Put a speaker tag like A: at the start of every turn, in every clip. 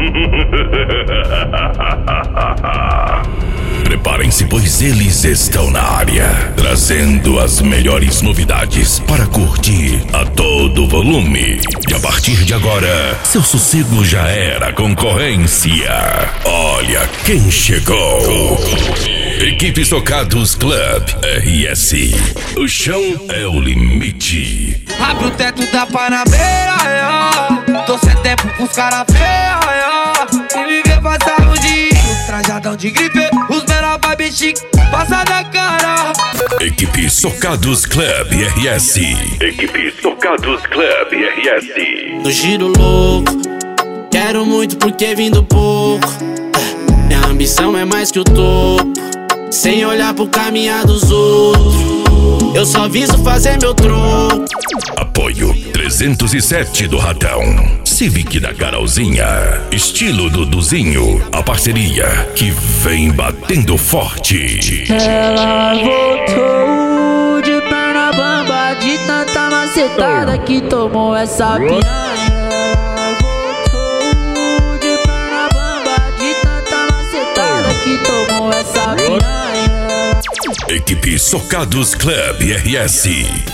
A: Preparem-se, pois eles estão na área, trazendo as melhores novidades para curtir a todo volume. E a partir de agora, seu sossego já era concorrência. Olha quem chegou. Equipe Socados Club RS. O chão é o limite.
B: Abre o teto da Panamera, tô sem tempo pros cara feia. E viver passar o dia, trajadão de gripe, os menor vibe chique, passa na cara.
A: Equipe Socados Club RS. Equipe Socados Club RS.
C: No giro louco, quero muito porque vim do pouco. Minha ambição é mais que o topo, sem olhar pro caminhar dos outros. Eu só viso fazer meu troco.
A: Apoio 307 do Ratão, Civic da Carolzinha, estilo Duduzinho, a parceria que vem batendo forte.
D: Ela voltou de perna bamba, de tanta macetada que tomou essa piranha. Ela voltou de perna bamba, de tanta macetada que tomou essa piranha.
A: Equipe Socados Club RS.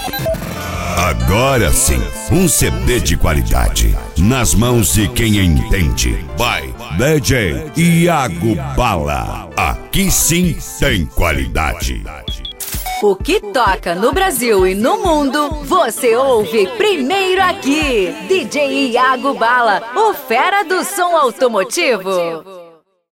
E: Agora sim, um CD de qualidade nas mãos de quem entende. By DJ Iago Bala. Aqui sim tem qualidade.
F: O que toca no Brasil e no mundo, você ouve primeiro aqui. DJ Iago Bala, o fera do som automotivo.